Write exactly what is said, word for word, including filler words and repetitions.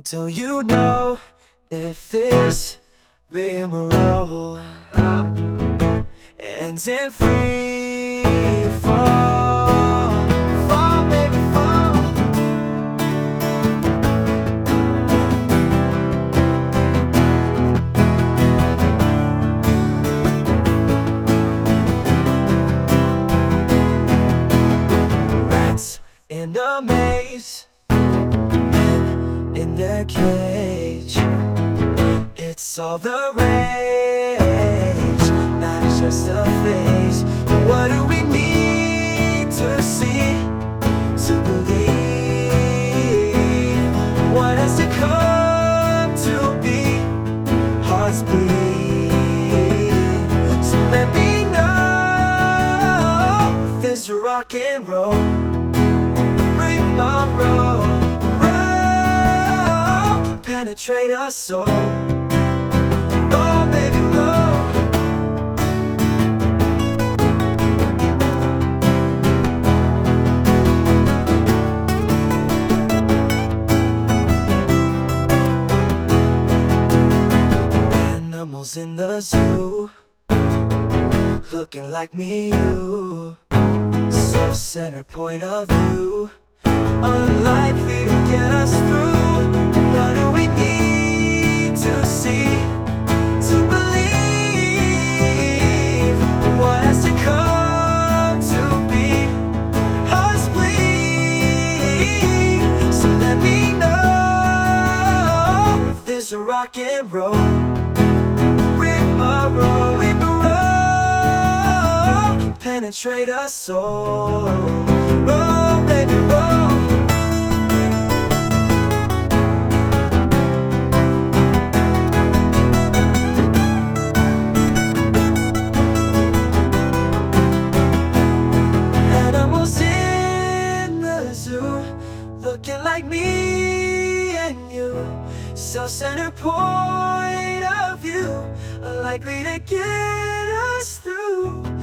Do you know if this rigmarole ends in free fall? Fall, baby, fall. Rats in a maze, in their cage. It's all the rage, not just a phase. What do we need to see, to believe? What has to come to be? Hearts bleed. So let me know if there's rock and roll. Bring my roll. Penetrate our soul. Oh, baby, roll. Animals in the zoo, looking like me, you. Self-centered point of view, unlikely to get us through. What do we need to see, to believe? What has to come to be? Hearts bleed. So let me know if there's a rock and roll. Rigmarole, rigmarole, penetrate our soul. Roll, baby, roll. Looking like me and you, self-centered point of view, unlikely to get us through.